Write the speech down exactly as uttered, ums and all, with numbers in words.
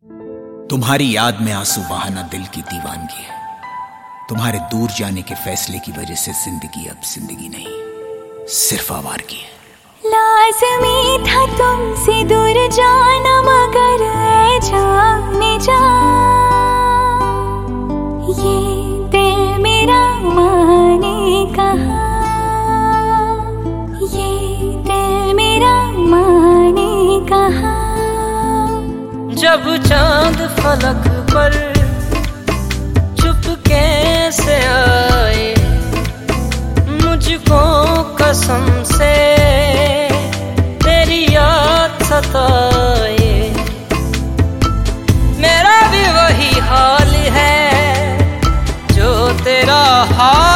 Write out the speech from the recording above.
तुम्हारी याद में आंसू बहाना दिल की दीवानगी है। तुम्हारे दूर जाने के फैसले की वजह से जिंदगी अब जिंदगी नहीं, सिर्फ आवारगी है। लाज़मी था तुमसे दूर जाना, मगर ऐ जाने जा, ये दिल मेरा माने कहाँ, ये दिल मेरा माने कहाँ। जब चांद फलक पर चुपके से आए, मुझको कसम से तेरी याद सताए। मेरा भी वही हाल है जो तेरा हाल